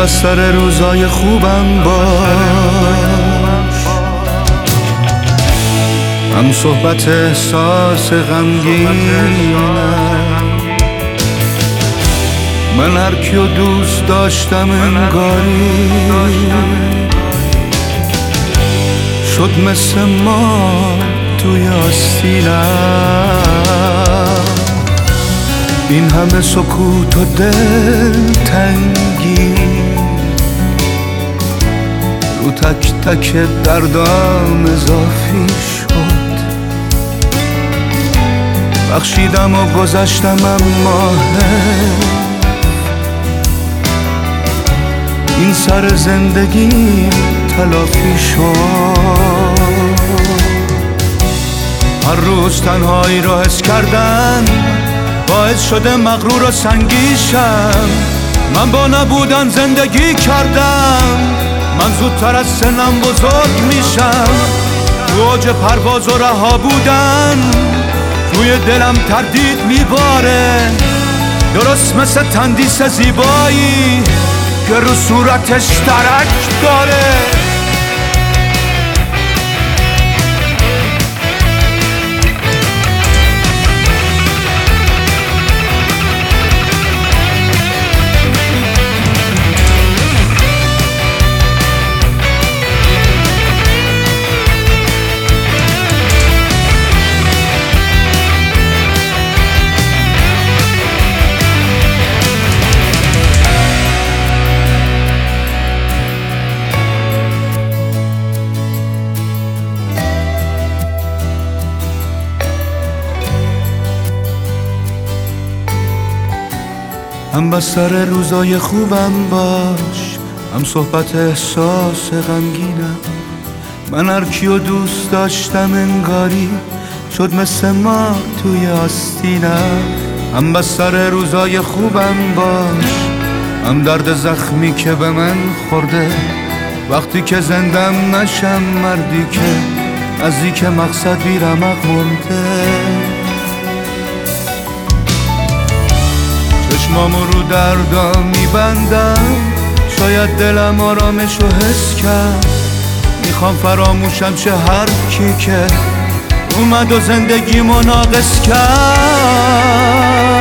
بستر روزای خوبم باش، هم صحبت احساس غمگینم. من هر کیو دوست داشتم انگاری شد مثل ما توی آستینم. این همه سکوت و دلتنگی رو تک تک دردام اضافی شد. بخشیدم و گذشتم اما این سر زندگی تلافی شد. هر روز تنهایی رو حس کردن باعث شده مغرور و سنگیشم. من با نبودن زندگی کردم، من زودتر از سنم بزرگ میشم. تو اوج پرواز و رها بودن روی دلم تردید میباره، درست مثل تندیس زیبایی که رو صورتش ترک داره. هم بستر روزای خوبم باش، هم صحبت احساس غمگینم. من هر کیو دوست داشتم انگاری شد مثل ما توی آستینم. هم بستر روزای خوبم باش، هم درد زخمی که به من خورده. وقتی که زندم نشم مردی که ازی که مقصد بی رمق مرده. چشمامو رو دردا میبندم، شاید دلم آرامشو حس کرد. میخوام فراموشم شه هر کی که اومد و زندگیمو ناقص کرد.